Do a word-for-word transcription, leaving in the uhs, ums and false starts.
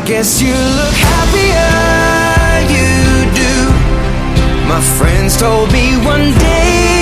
guess you look happier, you do. My friends told me one day